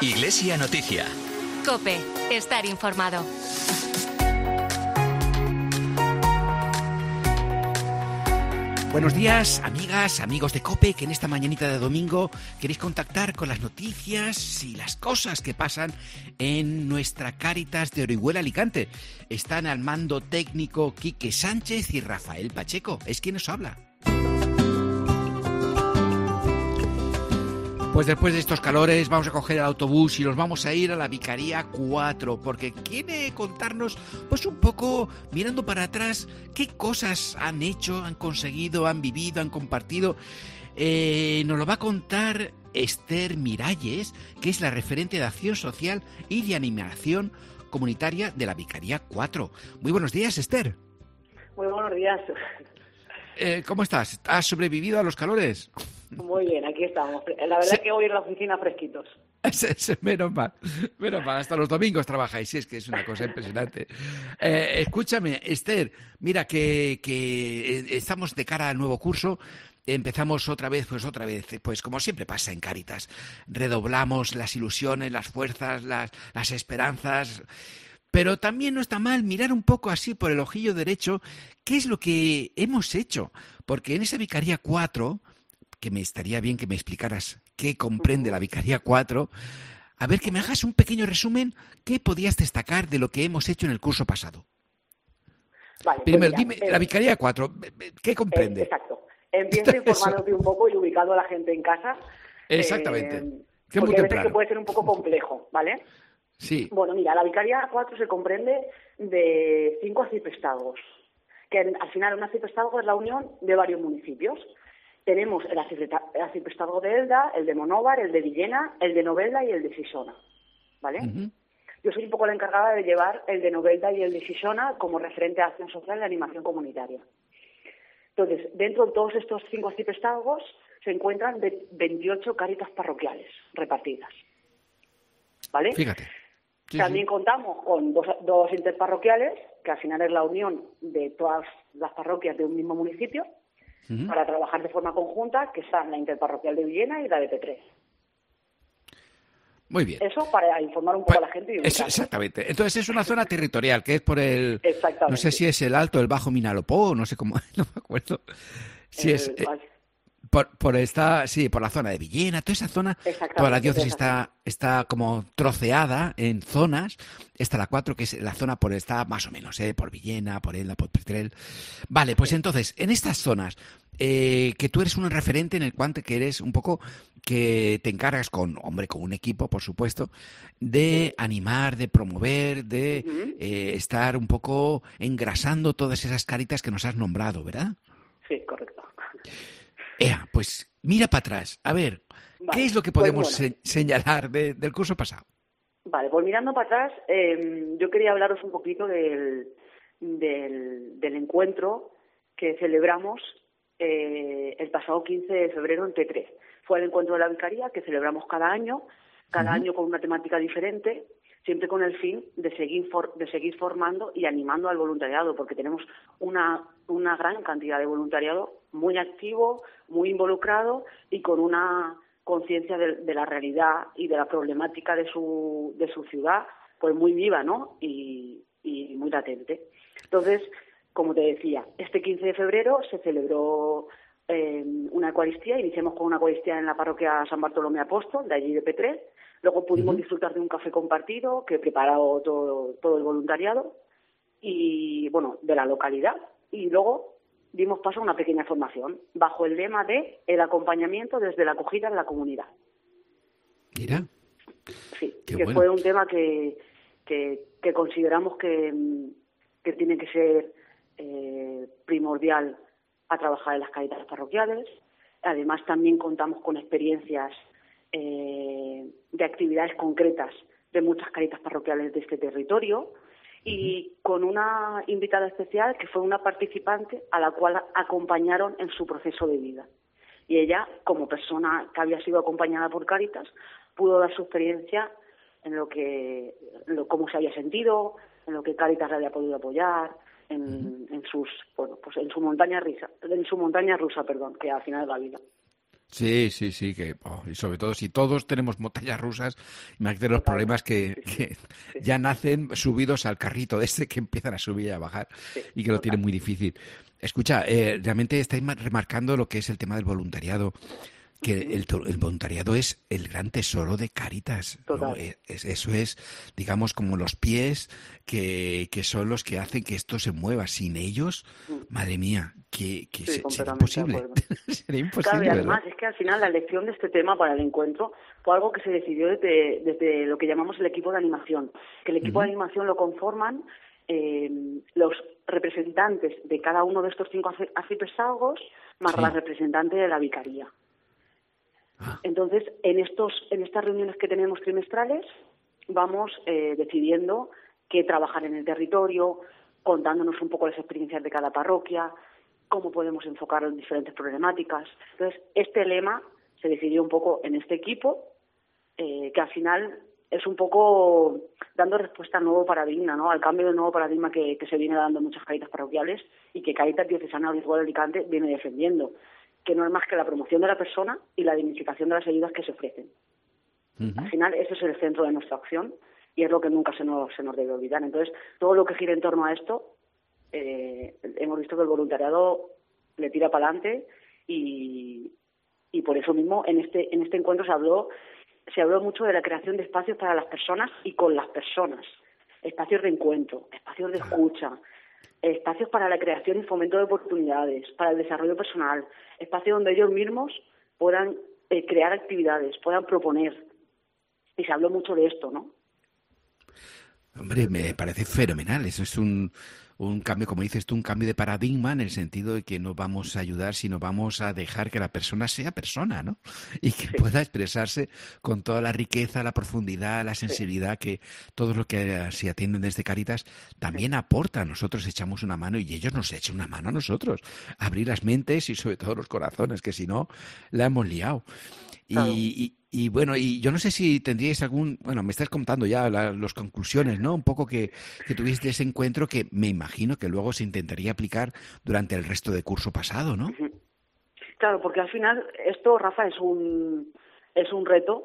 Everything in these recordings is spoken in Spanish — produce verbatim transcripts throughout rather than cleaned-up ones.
Iglesia Noticia. COPE. Estar informado. Buenos días, amigas, amigos de COPE, que en esta mañanita de domingo queréis contactar con las noticias y las cosas que pasan en nuestra Cáritas de Orihuela, Alicante. Están al mando técnico Quique Sánchez y Rafael Pacheco. Es quien os habla. Pues después de estos calores vamos a coger el autobús y nos vamos a ir a la Vicaría cuatro, porque quiere contarnos, pues un poco, mirando para atrás, qué cosas han hecho, han conseguido, han vivido, han compartido. Eh, nos lo va a contar Esther Miralles, que es la referente de Acción Social y de Animación Comunitaria de la Vicaría cuatro. Muy buenos días, Esther. Muy buenos días. Eh, ¿Cómo estás? ¿Has sobrevivido a los calores? Muy bien, aquí estamos. La verdad Sí. es que hoy en la oficina fresquitos. Menos mal, menos mal, hasta los domingos trabajáis, sí, es que es una cosa impresionante. Eh, escúchame, Esther, mira que, que estamos de cara al nuevo curso, empezamos otra vez, pues otra vez, pues como siempre pasa en Cáritas, redoblamos las ilusiones, las fuerzas, las, las esperanzas, pero también no está mal mirar un poco así por el ojillo derecho qué es lo que hemos hecho, porque en esa Vicaría cuatro, que me estaría bien que me explicaras qué comprende la Vicaría cuatro. A ver, que me hagas un pequeño resumen, ¿qué podías destacar de lo que hemos hecho en el curso pasado? Vale, Primero, pues mira, dime, eh, la Vicaría cuatro, ¿qué comprende? eh, exacto. Empiezo informándote un poco y ubicando a la gente en casa. Exactamente. eh, Que es muy porque a veces temprano. que puede ser un poco complejo, ¿vale? Sí. Bueno, mira, la Vicaría cuatro se comprende de cinco arciprestazgos, que en- al final un arciprestazgo es la unión de varios municipios. Tenemos el arcipreta- el arciprestazgo de Elda, el de Monóvar, el de Villena, el de Novelda y el de Sisona, ¿vale? Ujú. Yo soy un poco la encargada de llevar el de Novelda y el de Sisona como referente a acción social y animación comunitaria. Entonces, dentro de todos estos cinco arciprestazgos se encuentran de veintiocho cáritas parroquiales repartidas, ¿vale? Fíjate. Sí, También sí. contamos con dos, dos interparroquiales, que al final es la unión de todas las parroquias de un mismo municipio, Ujú. para trabajar de forma conjunta, que están la interparroquial de Villena y la de P tres. Muy bien. Eso para informar un poco Pues, a la gente y eso, ubicarlos. exactamente. Entonces es una zona territorial, que es por el... Exactamente. No sé si es el Alto, el Bajo Minalopó, no sé cómo, no me acuerdo. Si El- es... eh, vale. Por, por esta, sí, por la zona de Villena, toda esa zona, Exactamente, toda la diócesis exactamente. está, está como troceada en zonas. Está la cuatro, que es la zona por está más o menos, ¿eh? Por Villena, por Elda, por Petrel. Vale, pues entonces, en estas zonas, eh, que tú eres un referente en el cuante que eres un poco, que te encargas con, hombre, con un equipo, por supuesto, de animar, de promover, de Ujú. eh, estar un poco engrasando todas esas caritas que nos has nombrado, ¿verdad? Sí, correcto. Ea, pues mira para atrás. A ver, ¿qué Vale, es lo que pues podemos bueno. se- señalar de- del curso pasado? Vale, pues mirando para atrás, eh, yo quería hablaros un poquito del, del, del encuentro que celebramos eh, el pasado quince de febrero en T tres. Fue el encuentro de la Vicaría que celebramos cada año, cada Ujú. año con una temática diferente, siempre con el fin de seguir for- de seguir formando y animando al voluntariado, porque tenemos una, una gran cantidad de voluntariado muy activo, muy involucrado y con una conciencia de, de la realidad y de la problemática de su, de su ciudad, pues muy viva, ¿no? Y, y muy latente. Entonces, como te decía, este quince de febrero se celebró eh, una Eucaristía, iniciamos con una Eucaristía en la parroquia San Bartolomé Apóstol, de allí de P tres, luego pudimos Ujú. disfrutar de un café compartido que preparó todo, todo el voluntariado, y bueno, de la localidad, y luego dimos paso a una pequeña formación, bajo el lema de el acompañamiento desde la acogida en la comunidad. Mira, Sí, Qué que bueno. fue un tema que, que, que consideramos que, mm, que tiene que ser eh, primordial a trabajar en las caritas parroquiales. Además, también contamos con experiencias eh, de actividades concretas de muchas caritas parroquiales de este territorio y con una invitada especial que fue una participante a la cual acompañaron en su proceso de vida. Y ella, como persona que había sido acompañada por Cáritas, pudo dar su experiencia en lo que, en lo, cómo se había sentido, en lo que Cáritas le había podido apoyar, en, en sus, bueno, pues en su montaña risa, en su montaña rusa, perdón, que al final es la vida. Sí, sí, sí, que oh, y sobre todo si todos tenemos montañas rusas, imagínate los Total. problemas que, Sí, que sí, ya nacen subidos al carrito de este que empiezan a subir y a bajar sí, y que lo total. tienen muy difícil. Escucha, eh, realmente estáis ma- remarcando lo que es el tema del voluntariado, que Ujú. el, to- el voluntariado es el gran tesoro de Cáritas, ¿no? Total. Eh, es- eso es, digamos, como los pies que, que son los que hacen que esto se mueva. Sin ellos, Mm. madre mía, que, que Sí, se- sería completamente de imposible. acuerdo. Sería Claro, y imposible, ¿verdad? además es que al final la elección de este tema para el encuentro fue algo que se decidió desde, desde lo que llamamos el equipo de animación. Que el equipo de Ujú. animación lo conforman eh, los representantes de cada uno de estos cinco arci- arciprestazgos más la Sí. representante de la vicaría. Ah, Entonces, en estos, en estas reuniones que tenemos trimestrales, vamos eh, decidiendo qué trabajar en el territorio, contándonos un poco las experiencias de cada parroquia, cómo podemos enfocar las diferentes problemáticas. Entonces, este lema se decidió un poco en este equipo, eh, que al final es un poco dando respuesta al nuevo paradigma, ¿no? Al cambio del nuevo paradigma que, que se viene dando en muchas Cáritas parroquiales y que Cáritas Diocesana Obispo de Alicante viene defendiendo, que no es más que la promoción de la persona y la dignificación de las ayudas que se ofrecen. Al ujú. final, ese es el centro de nuestra acción y es lo que nunca se nos, se nos debe olvidar. Entonces, todo lo que gira en torno a esto, eh, hemos visto que el voluntariado le tira para adelante y, y por eso mismo en este, en este encuentro se habló, se habló mucho de la creación de espacios para las personas y con las personas, espacios de encuentro, espacios de escucha, espacios para la creación y fomento de oportunidades, para el desarrollo personal, espacios donde ellos mismos puedan eh, crear actividades, puedan proponer. Y se habló mucho de esto, ¿no? Hombre, me parece fenomenal. Eso es un, un cambio, como dices tú, un cambio de paradigma en el sentido de que no vamos a ayudar, sino vamos a dejar que la persona sea persona, ¿no? Y que Sí, pueda expresarse con toda la riqueza, la profundidad, la sí, sensibilidad que todos los que eh, se atienden desde Cáritas sí, también aportan. Nosotros echamos una mano y ellos nos echan una mano a nosotros. Abrir las mentes y sobre todo los corazones, que si no, la hemos liado. claro. Y, y, y bueno, y yo no sé si tendríais algún, bueno, me estás contando ya la- las conclusiones, ¿no? Un poco que, que tuviste ese encuentro que me imagino que luego se intentaría aplicar durante el resto de curso pasado, ¿no? Ujú. Claro, porque al final esto, Rafa, es un, es un reto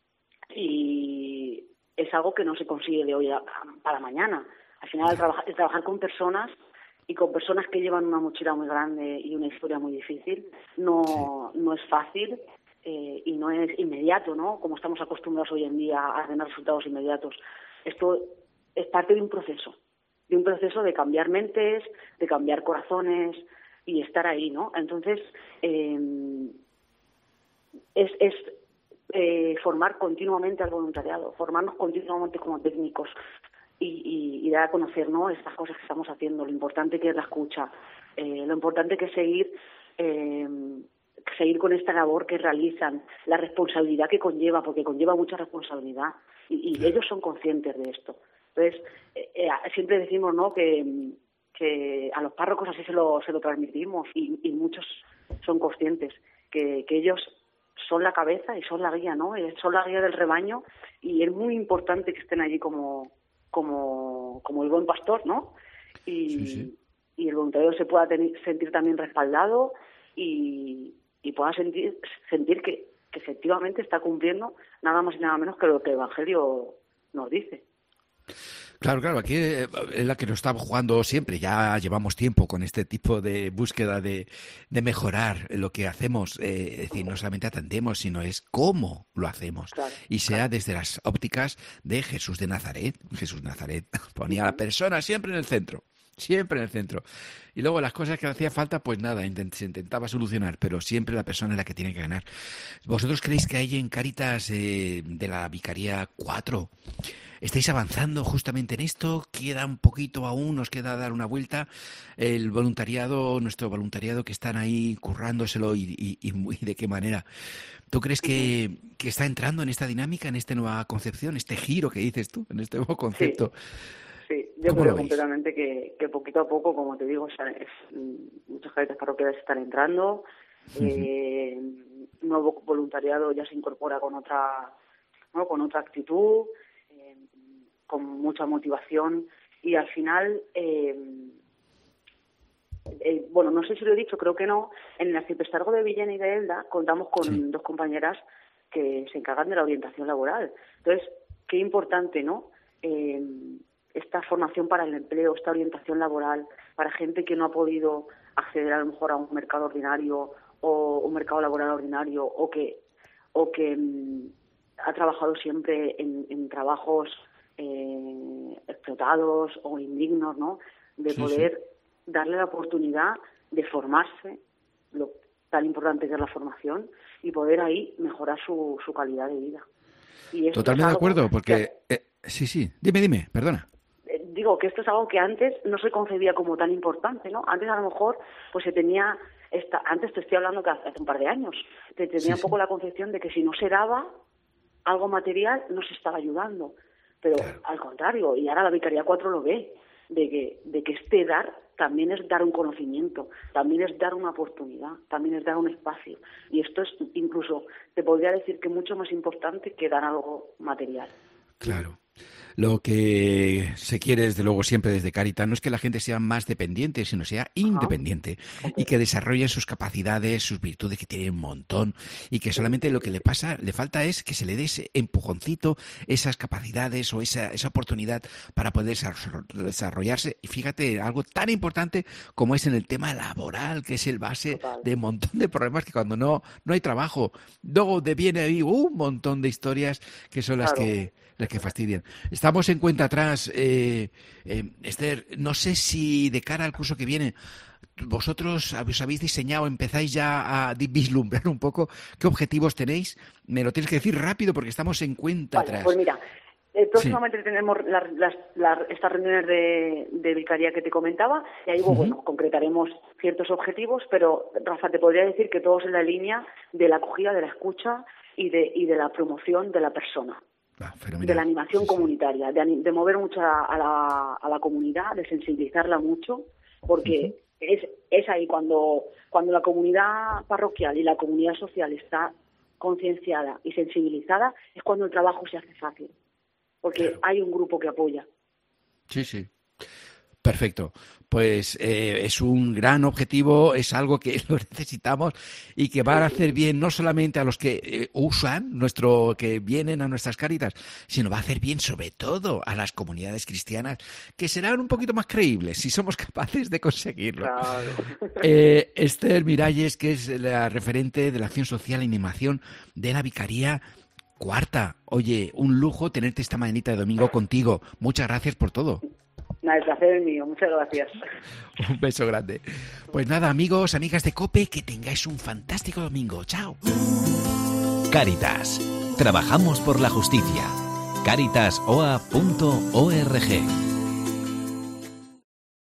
y es algo que no se consigue de hoy a, para mañana. Al final, el, Ya, trabajar, el trabajar con personas y con personas que llevan una mochila muy grande y una historia muy difícil sí, no, no es fácil eh, y no es inmediato, ¿no? Como estamos acostumbrados hoy en día a tener resultados inmediatos. Esto es parte de un proceso, de un proceso de cambiar mentes, de cambiar corazones y estar ahí, ¿no? Entonces, eh, es, es eh, formar continuamente al voluntariado, formarnos continuamente como técnicos y, y, y dar a conocer, ¿no?, estas cosas que estamos haciendo, lo importante que es la escucha, eh, lo importante que es seguir eh, seguir con esta labor que realizan, la responsabilidad que conlleva, porque conlleva mucha responsabilidad y, y claro. ellos son conscientes de esto. Entonces, eh, eh, siempre decimos, ¿no?, que, que a los párrocos así se lo, se lo transmitimos y, y muchos son conscientes que, que ellos son la cabeza y son la guía, ¿no? Son la guía del rebaño y es muy importante que estén allí como, como, como el buen pastor, ¿no? Sí, sí. Y, y el voluntario se pueda ten, sentir también respaldado y, y pueda sentir, sentir que, que efectivamente está cumpliendo nada más y nada menos que lo que el Evangelio nos dice. Claro, claro, aquí eh, es la que nos estamos jugando siempre. Ya llevamos tiempo con este tipo de búsqueda de, de mejorar lo que hacemos. Eh, es decir, no solamente atendemos, sino es cómo lo hacemos. Claro, Y sea claro. desde las ópticas de Jesús de Nazaret. Jesús de Nazaret ponía a la Uh-huh. persona siempre en el centro. Siempre en el centro. Y luego las cosas que hacía falta, pues nada, intent- se intentaba solucionar, pero siempre la persona es la que tiene que ganar. ¿Vosotros creéis que hay en Cáritas eh, de la Vicaría cuatro? ¿Estáis avanzando justamente en esto? ¿Queda un poquito aún? ¿Os queda dar una vuelta? El voluntariado, nuestro voluntariado que están ahí currándoselo y, y, y muy- de qué manera. ¿Tú crees Uh-huh. que, que está entrando en esta dinámica, en esta nueva concepción, este giro que dices tú, en este nuevo Sí, concepto? sí, yo ¿Cómo lo creo veis? completamente que, que poquito a poco, como te digo, o sea, es, mm, muchas cadenas parroquiales están entrando, Ujú. eh, nuevo voluntariado ya se incorpora con otra, ¿no?, con otra actitud, eh, con mucha motivación y al final eh, eh, bueno, no sé si lo he dicho, creo que no, en el arciprestazgo de Villena y de Elda contamos con Sí. dos compañeras que se encargan de la orientación laboral. Entonces, qué importante, ¿no? Eh, esta formación para el empleo, esta orientación laboral para gente que no ha podido acceder a lo mejor a un mercado ordinario o un mercado laboral ordinario, o que o que mm, ha trabajado siempre en, en trabajos eh, explotados o indignos, ¿no? De Sí, poder darle la oportunidad de formarse, lo tan importante que es la formación, y poder ahí mejorar su, su calidad de vida. Y esto Totalmente es de algo acuerdo, porque... que- eh, sí, sí, dime, dime, perdona. eh, digo que esto es algo que antes no se concebía como tan importante, ¿no? Antes a lo mejor pues se tenía esta, antes te estoy hablando que hace un par de años, te tenía Sí, un poco sí. la concepción de que si no se daba algo material no se estaba ayudando, pero Claro. al contrario, y ahora la Vicaría cuatro lo ve, de que de que este dar también es dar un conocimiento, también es dar una oportunidad, también es dar un espacio, y esto es incluso, te podría decir que mucho más importante que dar algo material. Claro. Lo que se quiere, desde luego, siempre desde Cáritas, no es que la gente sea más dependiente, sino sea independiente y que desarrolle sus capacidades, sus virtudes, que tiene un montón, y que solamente lo que le pasa, le falta es que se le dé ese empujoncito, esas capacidades o esa, esa oportunidad para poder desarro- desarrollarse. Y fíjate, algo tan importante como es en el tema laboral, que es el base Total. de un montón de problemas que cuando no, no hay trabajo, luego de viene ahí un montón de historias que son las Claro. que las que fastidian. Estamos en cuenta atrás, eh, eh, Esther, no sé si de cara al curso que viene, vosotros os habéis diseñado, empezáis ya a di- vislumbrar un poco qué objetivos tenéis. Me lo tienes que decir rápido porque estamos en cuenta Vale, atrás. pues mira, eh, próximamente tenemos las, las, las- estas reuniones de, de vicaría que te comentaba, y ahí Ujú. bueno, concretaremos ciertos objetivos, pero Rafa, te podría decir que todos en la línea de la acogida, de la escucha y de, y de la promoción de la persona. Ah, fenomenal. De la animación Sí, sí. comunitaria, de, ani- de mover mucho a, a la, a la comunidad, de sensibilizarla mucho, porque es, es ahí cuando, cuando la comunidad parroquial y la comunidad social está concienciada y sensibilizada, es cuando el trabajo se hace fácil, porque Claro. hay un grupo que apoya. Sí, sí. Perfecto. Pues eh, es un gran objetivo, es algo que lo necesitamos y que va a hacer bien no solamente a los que eh, usan nuestro, que vienen a nuestras Cáritas, sino va a hacer bien sobre todo a las comunidades cristianas, que serán un poquito más creíbles si somos capaces de conseguirlo. Eh, Esther Miralles, que es la referente de la acción social e animación de la Vicaría Cuarta. Oye, un lujo tenerte esta mañanita de domingo contigo. Muchas gracias por todo. Nada, el placer es mío, muchas gracias. Un beso grande. Pues nada, amigos, amigas de COPE, que tengáis un fantástico domingo. Chao. Cáritas. Trabajamos por la justicia. cáritas o a punto org